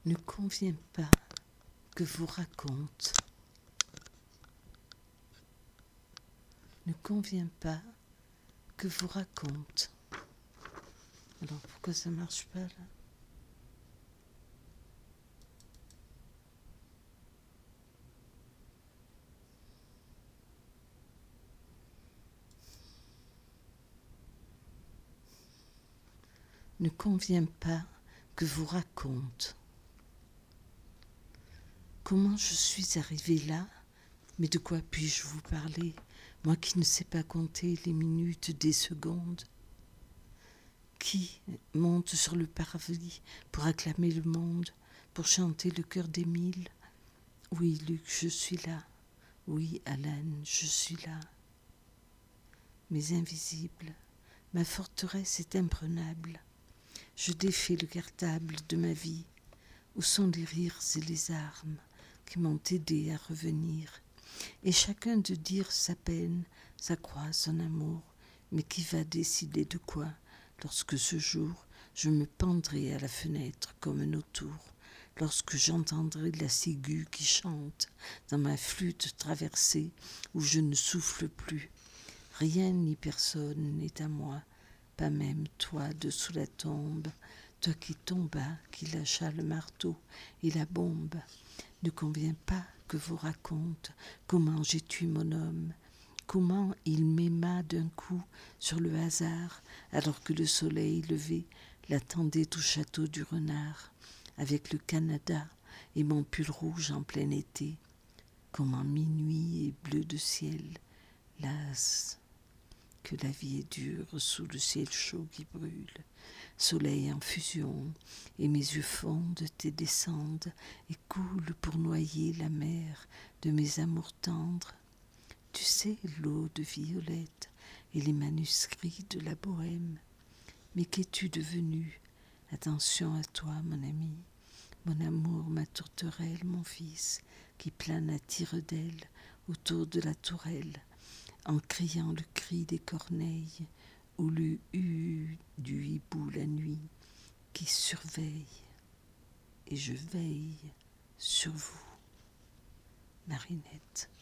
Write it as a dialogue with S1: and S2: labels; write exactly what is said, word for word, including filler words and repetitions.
S1: ne convient pas que vous raconte, ne convient pas que vous raconte. Alors pourquoi ça marche pas là? Ne convient pas que vous raconte. Comment je suis arrivée là? Mais de quoi puis-je vous parler, moi qui ne sais pas compter les minutes des secondes? Qui monte sur le parvis pour acclamer le monde, pour chanter le cœur des mille? Oui, Luc, je suis là. Oui, Alan, je suis là. Mais invisible, ma forteresse est imprenable. Je défais le cartable de ma vie. Où sont les rires et les armes qui m'ont aidé à revenir? Et chacun de dire sa peine, sa croix, son amour. Mais qui va décider de quoi, lorsque ce jour, je me pendrai à la fenêtre comme un autour, lorsque j'entendrai la ciguë qui chante dans ma flûte traversée où je ne souffle plus. Rien ni personne n'est à moi, pas même toi dessous la tombe, toi qui tombas, qui lâcha le marteau et la bombe. Ne convient pas que vous raconte comment j'ai tué mon homme, comment il m'aima d'un coup sur le hasard, alors que le soleil levé l'attendait au château du Renard, avec le Canada et mon pull rouge en plein été. Comment minuit est bleu de ciel, las, que la vie est dure sous le ciel chaud qui brûle. Soleil en fusion, et mes yeux fondent et descendent et coulent pour noyer la mer de mes amours tendres. Tu sais, l'eau de violette et les manuscrits de la bohème. Mais qu'es-tu devenu? Attention à toi, mon ami, mon amour, ma tourterelle, mon fils, qui plane à tire-d'aile autour de la tourelle, en criant le cri des corneilles ou le hu du hibou la nuit, qui surveille, et je veille sur vous. Marinette.